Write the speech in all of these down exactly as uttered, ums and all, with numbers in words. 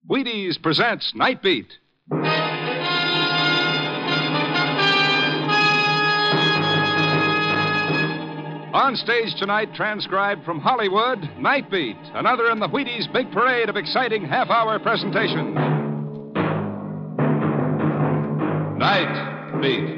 Wheaties presents Night Beat. On stage tonight, transcribed from Hollywood, Night Beat, another in the Wheaties' big parade of exciting half-hour presentation. Night Beat.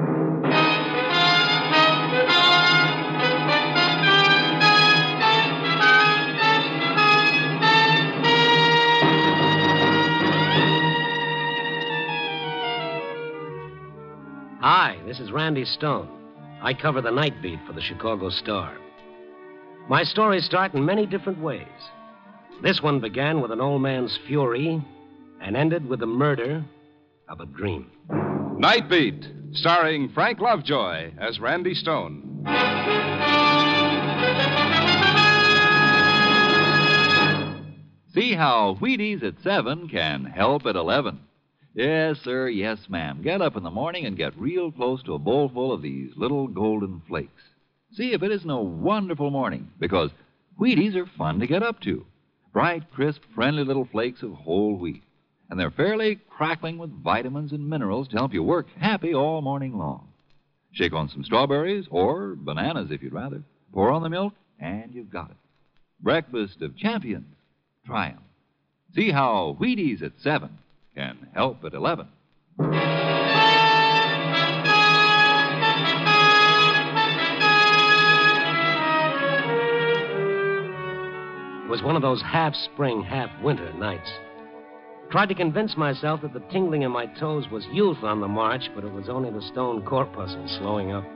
Hi, this is Randy Stone. I cover the Night Beat for the Chicago Star. My stories start in many different ways. This one began with an old man's fury and ended with the murder of a dream. Night Beat, starring Frank Lovejoy as Randy Stone. See how Wheaties at seven can help at eleven. Yes, sir, yes, ma'am. Get up in the morning and get real close to a bowl full of these little golden flakes. See if it isn't a wonderful morning, because Wheaties are fun to get up to. Bright, crisp, friendly little flakes of whole wheat. And they're fairly crackling with vitamins and minerals to help you work happy all morning long. Shake on some strawberries, or bananas if you'd rather. Pour on the milk, and you've got it. Breakfast of champions. Try 'em. See how Wheaties at seven can help at eleven. It was one of those half-spring, half-winter nights. Tried to convince myself that the tingling in my toes was youth on the march, but it was only the stone corpuscle slowing up.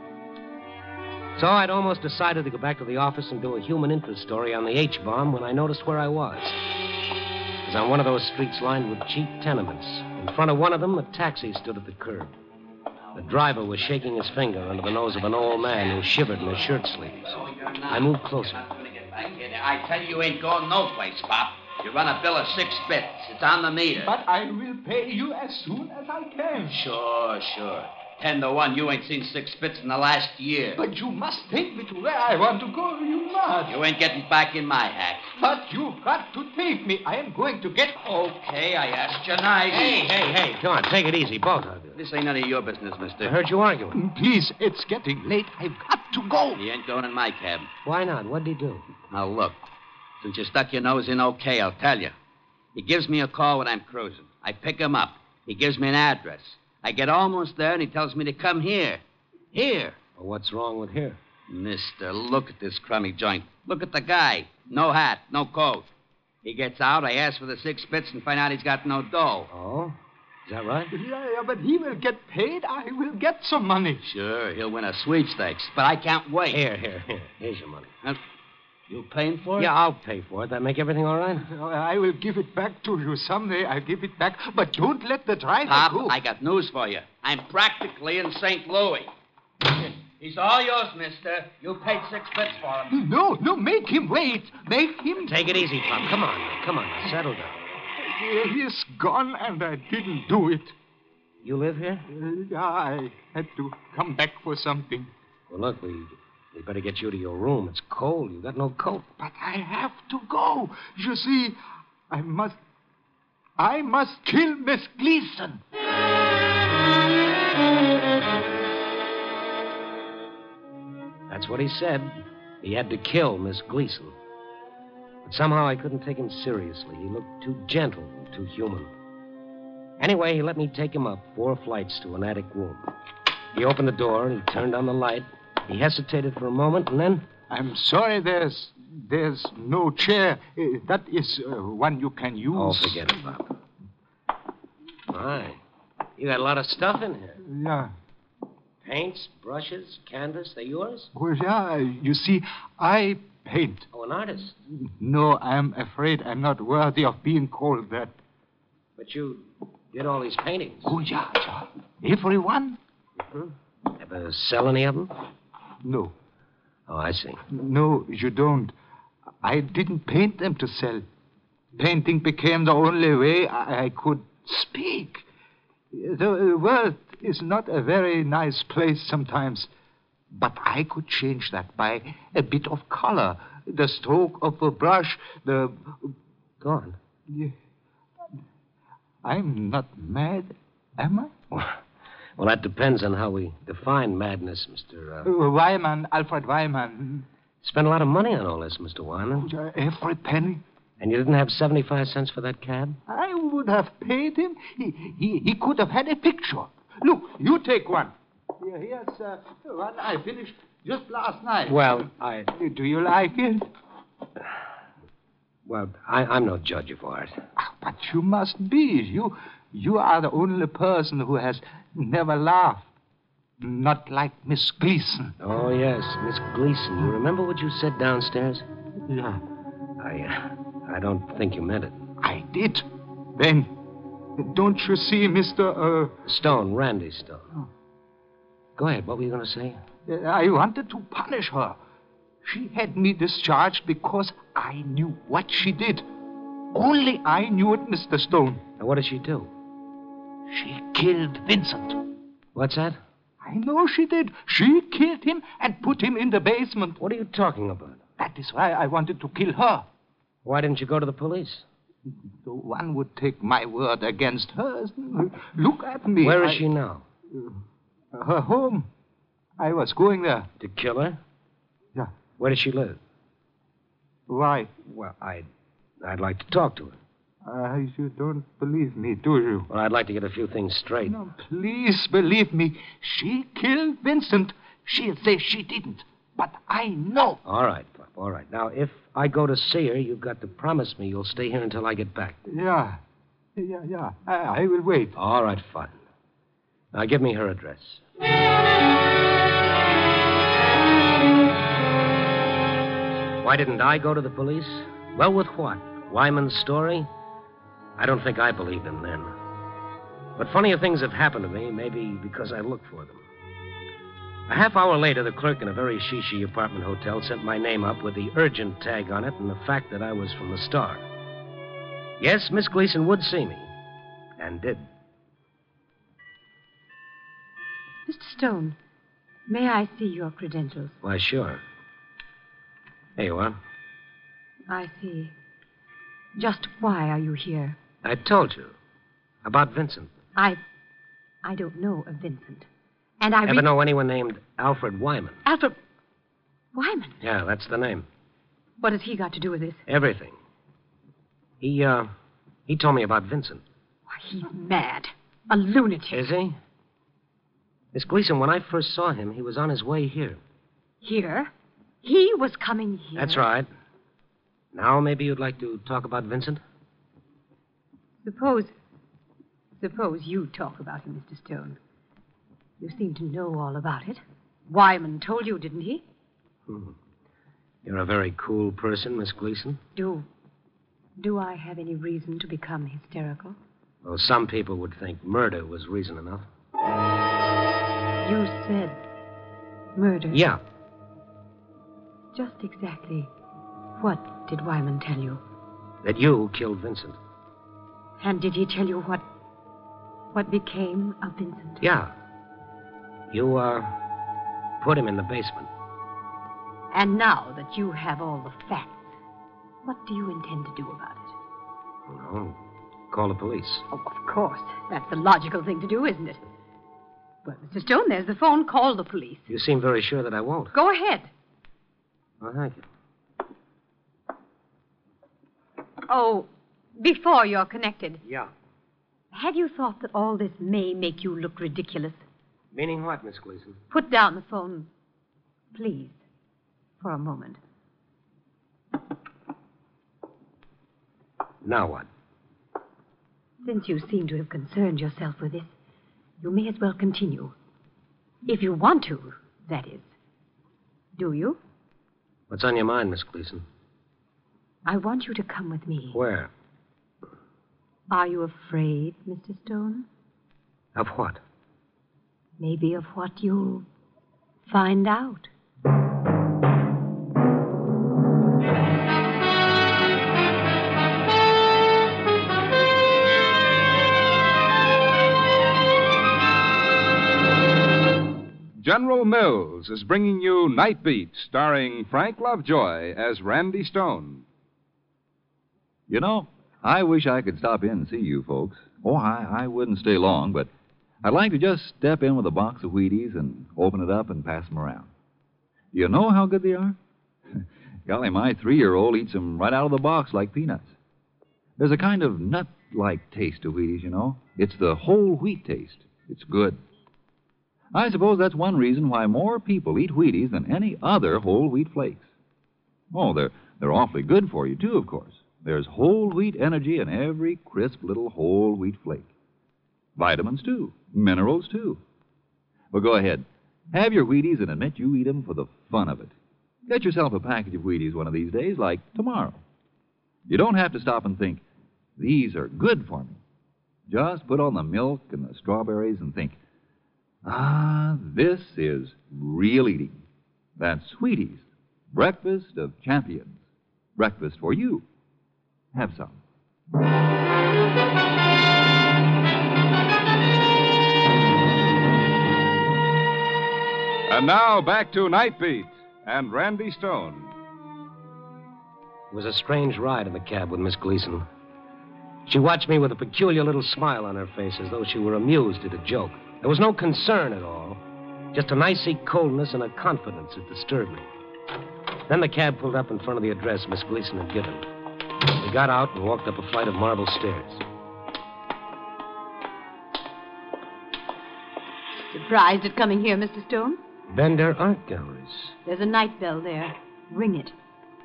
So I'd almost decided to go back to the office and do a human interest story on the H-bomb when I noticed where I was. It was on one of those streets lined with cheap tenements. In front of one of them, a taxi stood at the curb. The driver was shaking his finger under the nose of an old man who shivered in his shirt sleeves. I moved closer. I tell you, you ain't going no place, Pop. You run a bill of six bits. It's on the meter. But I will pay you as soon as I can. Sure, sure. Ten to one, you ain't seen six bits in the last year. But you must take me to where I want to go. You must. You ain't getting back in my hack. But you've got to take me. I am going to get... Okay, I asked you nice. Hey, hey, hey, come on, take it easy, both of you. This ain't none of your business, mister. I heard you arguing. Please, it's getting late. I've got to go. He ain't going in my cab. Why not? What'd he do? Now, look. Since you stuck your nose in okay, I'll tell you. He gives me a call when I'm cruising. I pick him up. He gives me an address. I get almost there, and he tells me to come here. Here. Well, what's wrong with here? Mister, look at this crummy joint. Look at the guy. No hat, no coat. He gets out, I ask for the six bits and find out he's got no dough. Oh? Is that right? Yeah, yeah, but he will get paid. I will get some money. Sure, he'll win a sweepstakes, but I can't wait. Here, here, here. Here's your money. Huh? You paying for it? Yeah, I'll pay for it. That make everything all right? I will give it back to you someday. I'll give it back. But don't let the driver Pop, go. I got news for you. I'm practically in Saint Louis. He's all yours, mister. You paid six bits for him. No, no, make him wait. Make him... Take it easy, Pop. Come on, now. Come on, now. Settle down. He's gone, and I didn't do it. You live here? Uh, yeah, I had to come back for something. Well, look, we... We better get you to your room. It's cold. You got no coat. But I have to go. You see, I must... I must kill Miss Gleason. That's what he said. He had to kill Miss Gleason. But somehow I couldn't take him seriously. He looked too gentle and too human. Anyway, he let me take him up four flights to an attic room. He opened the door and he turned on the light. He hesitated for a moment, and then... I'm sorry, there's there's no chair. Uh, that is uh, one you can use. Oh, forget it, Bob. My, you got a lot of stuff in here. Yeah. Paints, brushes, canvas, they yours? Well, yeah, you see, I paint. Oh, an artist. No, I'm afraid I'm not worthy of being called that. But you did all these paintings. Oh, yeah, yeah. Every one? Mm-hmm. Ever sell any of them? No. Oh, I see. No, you don't. I didn't paint them to sell. Painting became the only way I, I could speak. The world is not a very nice place sometimes, but I could change that by a bit of color, the stroke of a brush, the... Go on. Yeah. I'm not mad, am I? Well, that depends on how we define madness, Mister Uh... Uh, Wyman, Alfred Wyman. Spent a lot of money on all this, Mister Wyman. Uh, Every penny. And you didn't have seventy-five cents for that cab? I would have paid him. He, he, he could have had a picture. Look, you take one. Here, here's uh, one I finished just last night. Well, I... Do you like it? Well, I, I'm no judge of art. Ah, but you must be. You, you are the only person who has never laughed. Not like Miss Gleason. Oh, yes, Miss Gleason. You remember what you said downstairs? Yeah, I, uh, I don't think you meant it. I did. Then, don't you see, Mister Uh, Stone, Randy Stone. Oh. Go ahead. What were you going to say? I wanted to punish her. She had me discharged because I knew what she did. Only I knew it, Mister Stone. And what did she do? She killed Vincent. What's that? I know she did. She killed him and put him in the basement. What are you talking about? That is why I wanted to kill her. Why didn't you go to the police? So one would take my word against hers. Look at me. Where is I... she now? Uh, her home. I was going there. To kill her? Yeah. Where does she live? Why? Well, I'd, I'd like to talk to her. Uh, you don't believe me, do you? Well, I'd like to get a few things straight. No, please believe me. She killed Vincent. She'll say she didn't. But I know. All right, Pop, all right. Now, if I go to see her, you've got to promise me you'll stay here until I get back. Yeah. Yeah, yeah. I, I will wait. All right, fine. Now, give me her address. Why didn't I go to the police? Well, with what? Wyman's story? I don't think I believed him then. But funnier things have happened to me, maybe because I looked for them. A half hour later, the clerk in a very shishi apartment hotel sent my name up with the urgent tag on it and the fact that I was from the Star. Yes, Miss Gleason would see me. And did. Mister Stone, may I see your credentials? Why, sure. Here you are. I see. Just why are you here? I told you. About Vincent. I... I don't know of Vincent. And I... Ever re- know anyone named Alfred Wyman? Alfred... Wyman? Yeah, that's the name. What has he got to do with this? Everything. He, uh... He told me about Vincent. Why, he's mad. A lunatic. Is he? Miss Gleason, when I first saw him, he was on his way here. Here? He was coming here? That's right. Now maybe you'd like to talk about Vincent? Suppose... Suppose you talk about him, Mister Stone. You seem to know all about it. Wyman told you, didn't he? Hmm. You're a very cool person, Miss Gleason. Do... Do I have any reason to become hysterical? Well, some people would think murder was reason enough. You said murder? Yeah. Just exactly what did Wyman tell you? That you killed Vincent. And did he tell you what... what became of Vincent? Yeah. You, uh, put him in the basement. And now that you have all the facts, what do you intend to do about it? Well, call the police. Oh, of course. That's the logical thing to do, isn't it? Well, Mister Stone, there's the phone. Call the police. You seem very sure that I won't. Go ahead. Well, thank you. Oh, before you're connected, Yeah. have you thought that all this may make you look ridiculous? Meaning what, Miss Gleason? Put down the phone, please, for a moment. Now what? Since you seem to have concerned yourself with this, you may as well continue. If you want to, that is. Do you? What's on your mind, Miss Gleason? I want you to come with me. Where? Are you afraid, Mister Stone? Of what? Maybe of what you'll find out. General Mills is bringing you Night Beat, starring Frank Lovejoy as Randy Stone. You know, I wish I could stop in and see you folks. Oh, I, I wouldn't stay long, but I'd like to just step in with a box of Wheaties and open it up and pass them around. Do you know how good they are? Golly, my three-year-old eats them right out of the box like peanuts. There's a kind of nut-like taste to Wheaties, you know. It's the whole wheat taste. It's good. I suppose that's one reason why more people eat Wheaties than any other whole wheat flakes. Oh, they're, they're awfully good for you, too, of course. There's whole wheat energy in every crisp little whole wheat flake. Vitamins, too. Minerals, too. Well, go ahead. Have your Wheaties and admit you eat them for the fun of it. Get yourself a package of Wheaties one of these days, like tomorrow. You don't have to stop and think, these are good for me. Just put on the milk and the strawberries and think, ah, this is real eating. That's Wheaties, breakfast of champions. Breakfast for you. Have some. And now back to Night Beat and Randy Stone. It was a strange ride in the cab with Miss Gleason. She watched me with a peculiar little smile on her face, as though she were amused at a joke. There was no concern at all, just an icy coldness and a confidence that disturbed me. Then the cab pulled up in front of the address Miss Gleason had given. We got out and walked up a flight of marble stairs. Surprised at coming here, Mister Stone? Bender Art Galleries. There's a night bell there. Ring it.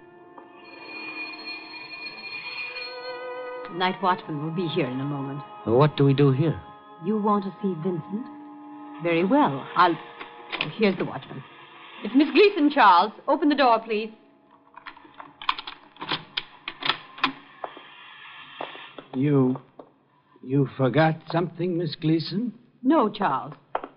The night watchman will be here in a moment. Well, what do we do here? You want to see Vincent? Very well. I'll... Oh, here's the watchman. It's Miss Gleason, Charles. Open the door, please. You... you forgot something, Miss Gleason? No, Charles.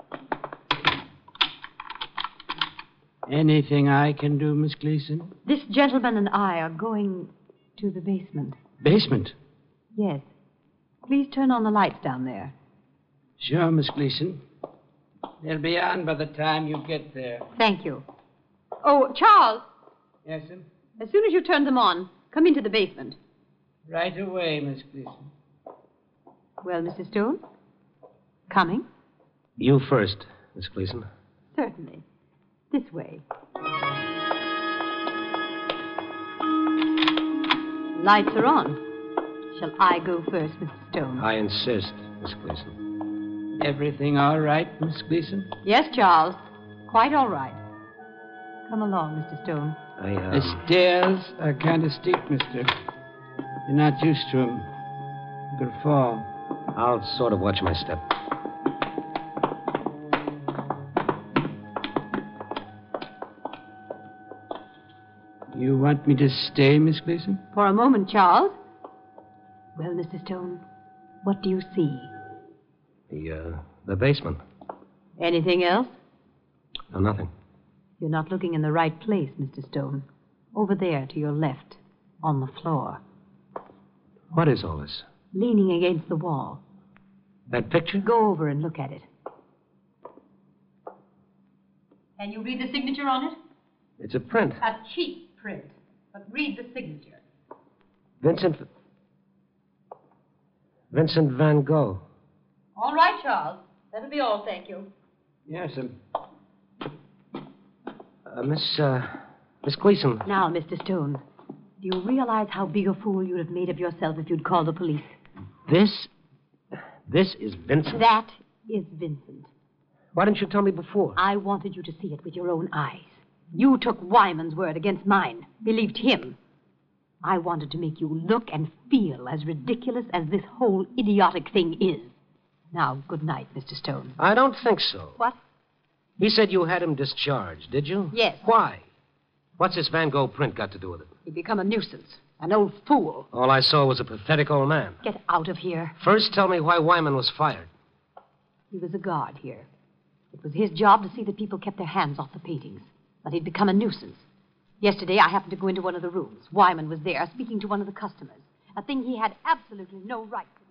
Anything I can do, Miss Gleason? This gentleman and I are going to the basement. Basement? Yes. Please turn on the lights down there. Sure, Miss Gleason. They'll be on by the time you get there. Thank you. Oh, Charles. Yes, sir? As soon as you turn them on, come into the basement. Right away, Miss Gleason. Well, Missus Stone? Coming? You first, Miss Gleason. Certainly. This way. Lights are on. Shall I go first, Mister Stone? I insist, Miss Gleason. Everything all right, Miss Gleason? Yes, Charles. Quite all right. Come along, Mister Stone. I, uh... The stairs are kind of steep, mister. You're not used to them. You could fall. I'll sort of watch my step. You want me to stay, Miss Gleason? For a moment, Charles. Well, Mister Stone, what do you see? The, uh, the basement. Anything else? No, nothing. You're not looking in the right place, Mister Stone. Over there, to your left, on the floor. What is all this? Leaning against the wall. That picture? Go over and look at it. Can you read the signature on it? It's a print. A cheap print. But read the signature. Vincent... Vincent Van Gogh. All right, Charles. That'll be all, thank you. Yes, sir. Uh, Miss, uh... Miss Gleason. Now, Mister Stone, do you realize how big a fool you'd have made of yourself if you'd called the police? This... This is Vincent? That is Vincent. Why didn't you tell me before? I wanted you to see it with your own eyes. You took Wyman's word against mine, believed him. I wanted to make you look and feel as ridiculous as this whole idiotic thing is. Now, good night, Mister Stone. I don't think so. What? He said you had him discharged, did you? Yes. Why? What's this Van Gogh print got to do with it? He'd become a nuisance, an old fool. All I saw was a pathetic old man. Get out of here. First, tell me why Wyman was fired. He was a guard here. It was his job to see that people kept their hands off the paintings. But he'd become a nuisance. Yesterday, I happened to go into one of the rooms. Wyman was there, speaking to one of the customers. A thing he had absolutely no right to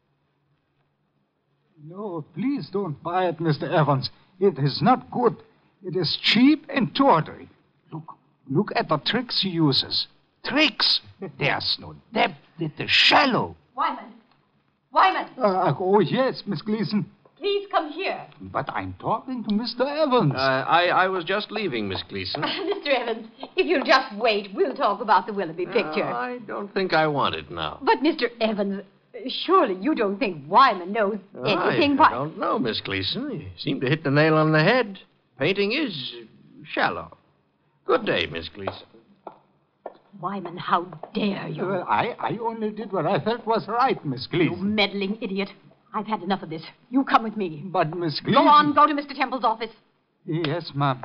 do. No, please don't buy it, Mister Evans. It is not good. It is cheap and tawdry. Look, look at the tricks he uses. Tricks! There's no depth little shallow. Wyman! Wyman! Uh, oh, yes, Miss Gleason. Please come here. But I'm talking to Mister Evans. Uh, I, I was just leaving, Miss Gleason. Mister Evans, if you'll just wait, we'll talk about the Willoughby picture. Uh, I don't think I want it now. But, Mister Evans, surely you don't think Wyman knows anything I, I but... don't know, Miss Gleason. You seem to hit the nail on the head. Painting is shallow. Good day, Miss Gleason. Wyman, how dare you? Well, I, I only did what I felt was right, Miss You Gleason. meddling idiot. I've had enough of this. You come with me. But, Miss Gleason... Go on, go to Mister Temple's office. Yes, ma'am.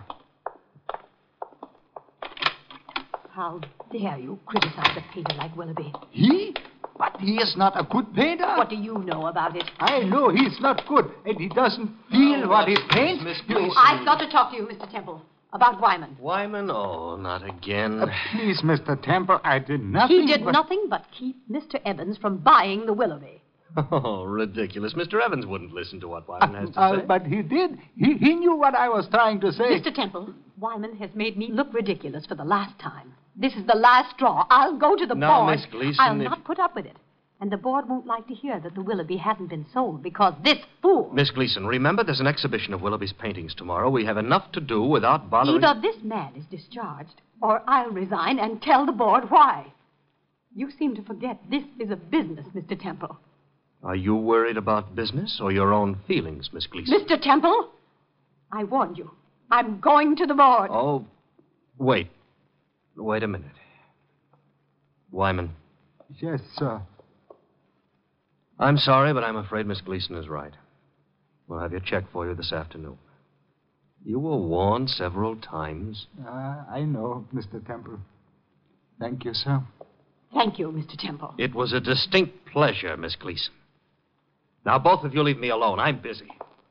How dare you criticize a painter like Willoughby? He? But he is not a good painter. What do you know about it? I know he's not good, and he doesn't feel Oh, what he Miss- paints. Miss You- Gleason. I've got to talk to you, Mister Temple, about Wyman. Wyman? Oh, not again. Uh, please, Mister Temple, I did nothing. He did but... nothing but keep Mister Evans from buying the Willoughby. Oh, ridiculous. Mister Evans wouldn't listen to what Wyman has to Uh, say. but he did. He, he knew what I was trying to say. Mister Temple, Wyman has made me look ridiculous for the last time. This is the last straw. I'll go to the Now, board. Miss Gleason, I'll if- not put up with it. And the board won't like to hear that the Willoughby hasn't been sold because this fool... Miss Gleason, remember there's an exhibition of Willoughby's paintings tomorrow. We have enough to do without bothering... Either this man is discharged, or I'll resign and tell the board why. You seem to forget this is a business, Mister Temple. Are you worried about business or your own feelings, Miss Gleason? Mister Temple, I warned you. I'm going to the board. Oh, wait. Wait a minute. Wyman, Yes, sir. I'm sorry, but I'm afraid Miss Gleason is right. We'll have your check for you this afternoon. You were warned several times. Uh, I know, Mister Temple. Thank you, sir. Thank you, Mister Temple. It was a distinct pleasure, Miss Gleason. Now, both of you leave me alone. I'm busy.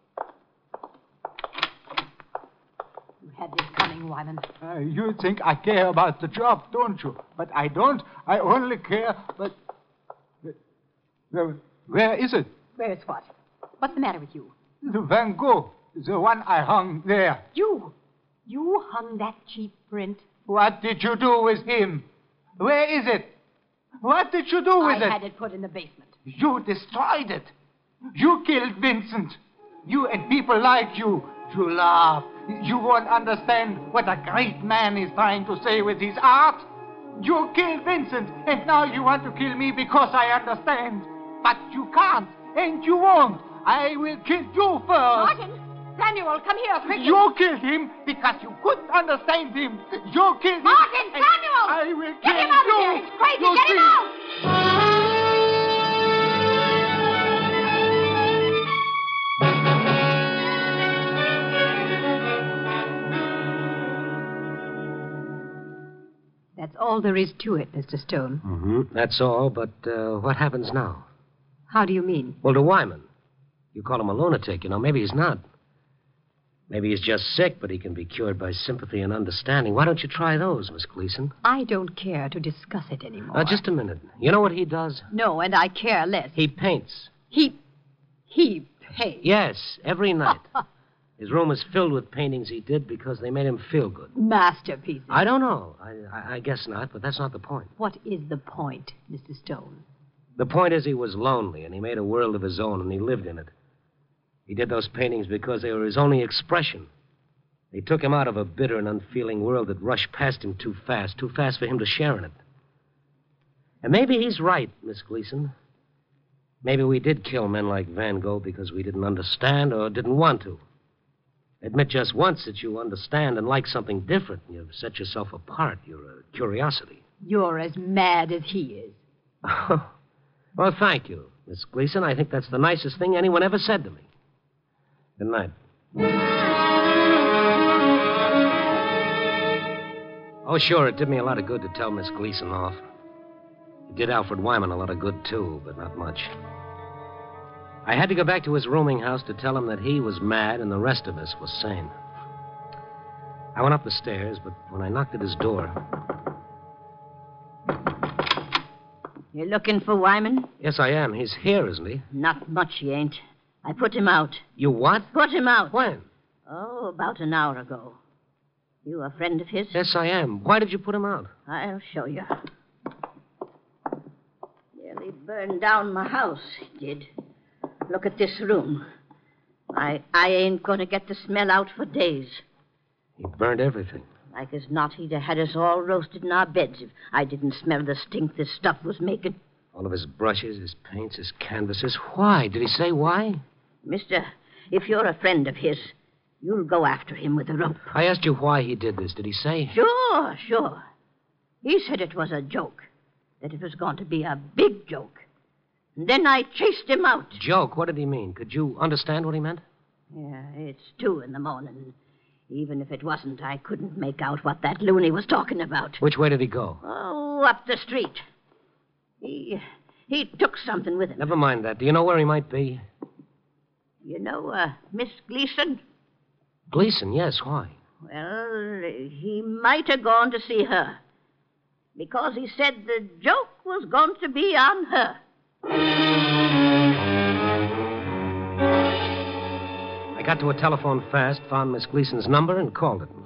You had this coming, Wyman. Uh, you think I care about the job, don't you? But I don't. I only care, but... but where is it? Where's what? What's the matter with you? The Van Gogh. The one I hung there. You? You hung that cheap print? What did you do with him? Where is it? What did you do with I it? had it put in the basement. You destroyed it. You killed Vincent. You and people like you. You laugh. You won't understand what a great man is trying to say with his art. You killed Vincent, and now you want to kill me because I understand. But you can't, and you won't. I will kill you first. Martin! Samuel, come here, quickly. You killed him because you couldn't understand him. You killed him. Martin! and Samuel! I will Get kill him out you. of here! He's crazy! You Get him see? out! That's all there is to it, Mister Stone. Mm-hmm. That's all, but uh, what happens now? How do you mean? Well, to Wyman. You call him a lunatic, you know. Maybe he's not. Maybe he's just sick, but he can be cured by sympathy and understanding. Why don't you try those, Miss Gleason? I don't care to discuss it anymore. Uh, just a minute. You know what he does? No, and I care less. He paints. He... he pays. Yes, every night. His room is filled with paintings he did because they made him feel good. Masterpieces. I don't know. I, I, I guess not, but that's not the point. What is the point, Mister Stone? The point is he was lonely, and he made a world of his own, and he lived in it. He did those paintings because they were his only expression. They took him out of a bitter and unfeeling world that rushed past him too fast, too fast for him to share in it. And maybe he's right, Miss Gleason. Maybe we did kill men like Van Gogh because we didn't understand or didn't want to. Admit just once that you understand and like something different. You've set yourself apart. You're a curiosity. You're as mad as he is. Well, thank you, Miss Gleason. I think that's the nicest thing anyone ever said to me. Good night. Oh, sure, it did me a lot of good to tell Miss Gleason off. It did Alfred Wyman a lot of good, too, but not much. I had to go back to his rooming house to tell him that he was mad and the rest of us was sane. I went up the stairs, but when I knocked at his door... You're looking for Wyman? Yes, I am. He's here, isn't he? Not much he ain't. I put him out. You what? Put him out. When? Oh, about an hour ago. You a friend of his? Yes, I am. Why did you put him out? I'll show you. burned down my house, he did. Look at this room. I, I ain't going to get the smell out for days. He burned everything. Like as not, he'd have had us all roasted in our beds if I didn't smell the stink this stuff was making. All of his brushes, his paints, his canvases. Why? Did he say why? Mister, if you're a friend of his, you'll go after him with a rope. I asked you why he did this. Did he say? Sure, sure. He said it was a joke, that it was going to be a big joke. And then I chased him out. Joke? What did he mean? Could you understand what he meant? Yeah, it's two in the morning. Even if it wasn't, I couldn't make out what that loony was talking about. Which way did he go? Oh, up the street. He he took something with him. Never mind that. Do you know where he might be? You know, uh, Miss Gleason? Gleason, yes. Why? Well, he might have gone to see her. Because he said the joke was going to be on her. I got to a telephone fast, found Miss Gleason's number, and called it.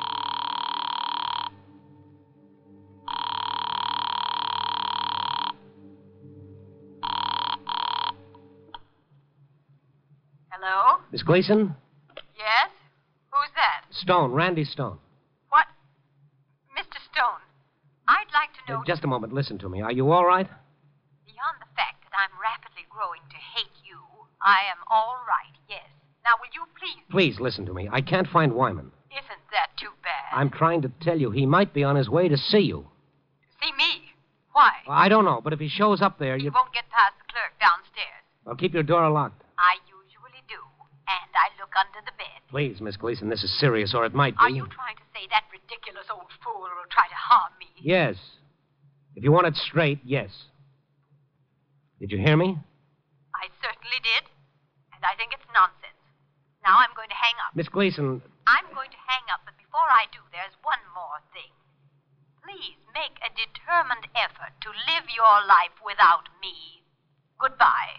Hello? Miss Gleason? Yes? Who's that? Stone, Randy Stone. What? Mister Stone, I'd like to know... Uh, just a moment. Listen to me. Are you all right? Beyond the fact that I'm rapidly growing to hate you, I am all right, yes. Now, will you please... Please listen to me. I can't find Wyman. Isn't that too bad? I'm trying to tell you he might be on his way to see you. See me? Why? I don't know, but if he shows up there, You you... won't get past the clerk downstairs. Well, keep your door locked. I usually do. And I look under the bed. Please, Miss Gleason, this is serious, or it might be. Are you trying to say that ridiculous old fool will try to harm me? Yes. If you want it straight, yes. Did you hear me? I certainly did. And I think it's nonsense. Now I'm going to hang up. Miss Gleason, I'm going to hang up, but before I do, there's one more thing. Please make a determined effort to live your life without me. Goodbye.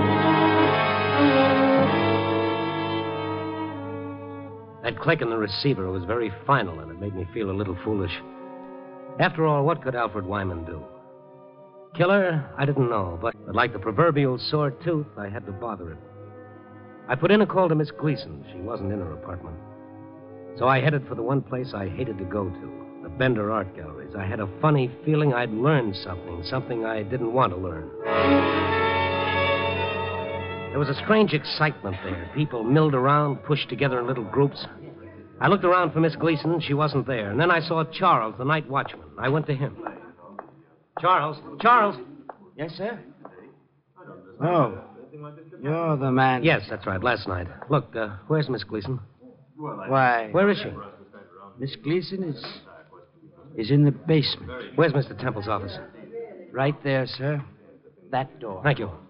that click in the receiver was very final, and it made me feel a little foolish. After all, what could Alfred Wyman do? Killer? I didn't know, but, but like the proverbial sore tooth, I had to bother it. I put in a call to Miss Gleason. She wasn't in her apartment. So I headed for the one place I hated to go to, the Bender Art Galleries. I had a funny feeling I'd learned something, something I didn't want to learn. There was a strange excitement there. People milled around, pushed together in little groups. I looked around for Miss Gleason. She wasn't there. And then I saw Charles, the night watchman. I went to him. Charles? Charles? Yes, sir? Oh, you're the man. Yes, that's right, last night. Look, uh, where's Miss Gleason? Why, Where is she? Miss Gleason is is in the basement. Where's Mister Temple's office? Right there, sir. That door. Thank you.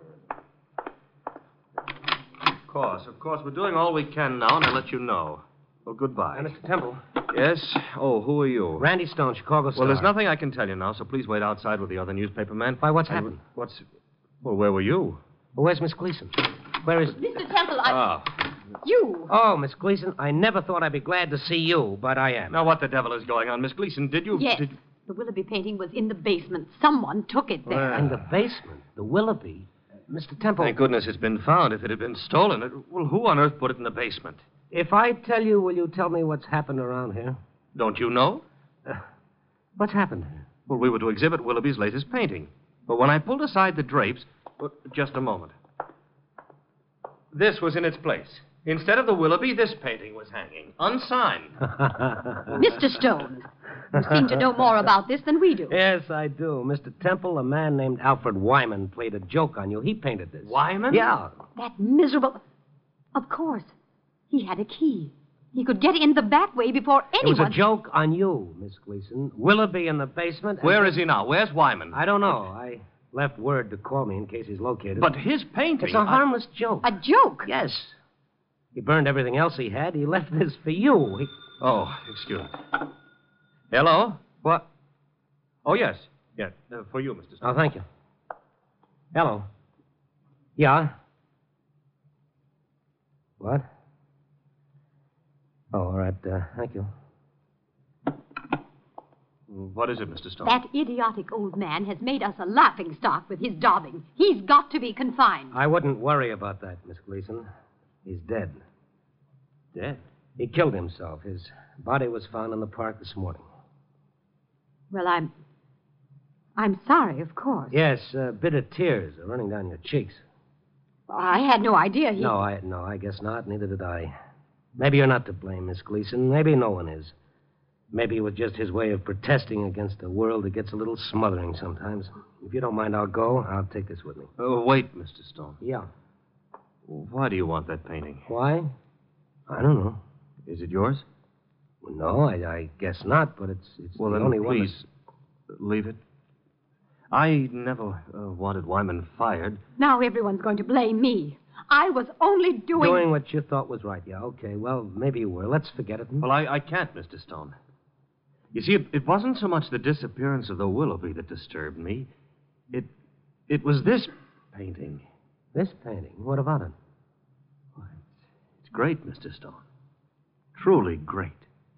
Of course, of course. We're doing all we can now, and I'll let you know. Well, goodbye. Uh, Mister Temple. Yes? Oh, who are you? Randy Stone, Chicago Star. Well, there's nothing I can tell you now, so please wait outside with the other newspaper man. Why, what's I- happened? What's... Well, where were you? Well, where's Miss Gleason? Where is... Mister Temple, I... Ah. You! Oh, Miss Gleason, I never thought I'd be glad to see you, but I am. Now, what the devil is going on? Miss Gleason, did you... Yes. Did... The Willoughby painting was in the basement. Someone took it there. In the basement, the Willoughby. Mister Temple, Thank goodness it's been found. If it had been stolen, it... well, who on earth put it in the basement? if I tell you, will you tell me what's happened around here? Don't you know? What's happened here? Well, we were to exhibit Willoughby's latest painting. But when I pulled aside the drapes... Well, just a moment. This was in its place. Instead of the Willoughby, this painting was hanging, unsigned. Mister Stone, you seem to know more about this than we do. Yes, I do. Mister Temple, a man named Alfred Wyman played a joke on you. He painted this. Wyman? Yeah. That miserable... Of course. He had a key. He could get in the back way before It anyone... was a joke on you, Miss Gleason. Willoughby in the basement. and- Where is he now? Where's Wyman? I don't know. I left word to call me in case he's located. But his painting... It's a harmless joke. A joke? Yes. He burned everything else he had. He left this for you. He... Oh, excuse me. Hello? What? Oh, yes. Yes, uh, for you, Mister Stone. Oh, thank you. Hello. Yeah? What? Oh, all right. Uh, thank you. What is it, Mister Stone? That idiotic old man has made us a laughing stock with his daubing. He's got to be confined. I wouldn't worry about that, Miss Gleason. He's dead. Dead? He killed himself. His body was found in the park this morning. Well, I'm... I'm sorry, of course. Yes, uh, bitter tears are running down your cheeks. I had no idea he... No, I no, I guess not. Neither did I. Maybe you're not to blame, Miss Gleason. Maybe no one is. Maybe it was just his way of protesting against a world that gets a little smothering sometimes. If you don't mind, I'll go. I'll take this with me. Oh, wait, Mister Stone. Yeah. Why do you want that painting? Why? I don't know. Is it yours? Well, no, I, I guess not, but it's, it's well, the then only one. Please, that... leave it. I never uh, wanted Wyman fired. Now everyone's going to blame me. I was only doing... Doing what you thought was right, yeah. Okay, well, maybe you were. Let's forget it. Well, I, I can't, Mister Stone. You see, it, it wasn't so much the disappearance of the Willoughby that disturbed me. It it was this painting. This painting? What about it? Why, it's, it's great, Mister Stone. Truly great.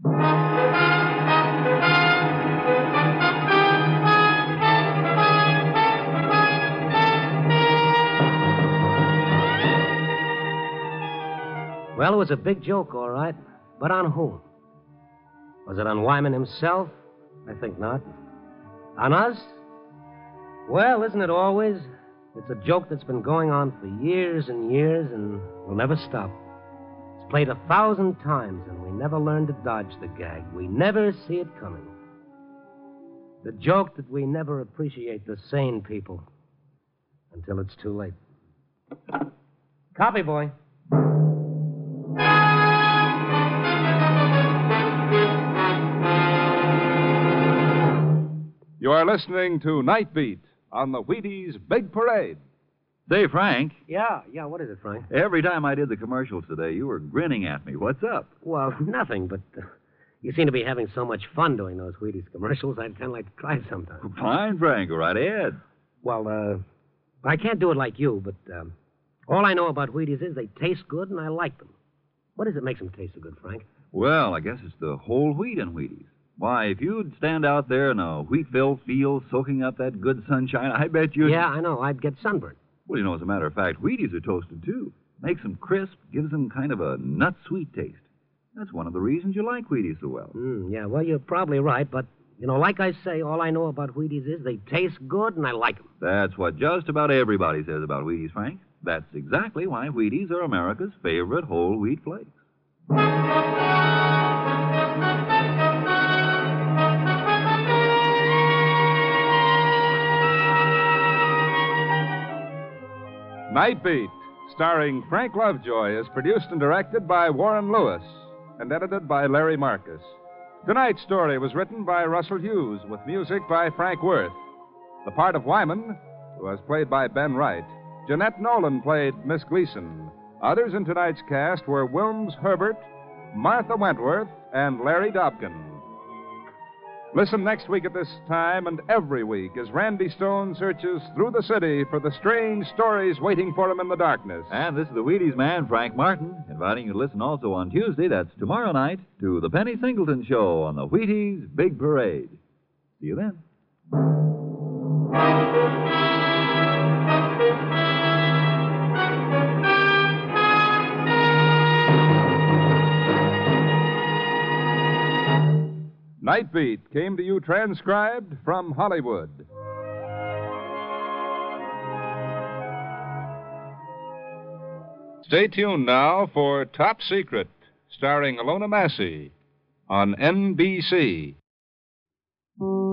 Well, it was a big joke, all right. But on whom? Was it on Wyman himself? I think not. On us? Well, isn't it always? It's a joke that's been going on for years and years and will never stop. It's played a thousand times and we never learn to dodge the gag. We never see it coming. The joke that we never appreciate the sane people until it's too late. Copy, boy. You are listening to Night Beat on the Wheaties Big Parade. Say, Frank. Yeah, yeah, what is it, Frank? Every time I did the commercials today, you were grinning at me. What's up? Well, nothing, but uh, you seem to be having so much fun doing those Wheaties commercials, I'd kind of like to try sometime. Fine, Frank. Go right ahead. Well, uh, I can't do it like you, but um, all I know about Wheaties is they taste good and I like them. What does it make them taste so good, Frank? Well, I guess it's the whole wheat in Wheaties. Why, if you'd stand out there in a wheat-filled field soaking up that good sunshine, I bet you'd... Yeah, I know. I'd get sunburned. Well, you know, as a matter of fact, Wheaties are toasted, too. Makes them crisp, gives them kind of a nut-sweet taste. That's one of the reasons you like Wheaties so well. Mm, yeah, well, you're probably right, but, you know, like I say, all I know about Wheaties is they taste good and I like them. That's what just about everybody says about Wheaties, Frank. That's exactly why Wheaties are America's favorite whole wheat flakes. Night Beat, starring Frank Lovejoy, is produced and directed by Warren Lewis and edited by Larry Marcus. Tonight's story was written by Russell Hughes with music by Frank Worth. The part of Wyman was played by Ben Wright. Jeanette Nolan played Miss Gleason. Others in tonight's cast were Wilms Herbert, Martha Wentworth, and Larry Dobkin. Listen next week at this time and every week as Randy Stone searches through the city for the strange stories waiting for him in the darkness. And this is the Wheaties man, Frank Martin, inviting you to listen also on Tuesday, that's tomorrow night, to the Penny Singleton Show on the Wheaties Big Parade. See you then. Night Beat came to you transcribed from Hollywood. Stay tuned now for Top Secret, starring Alona Massey on N B C.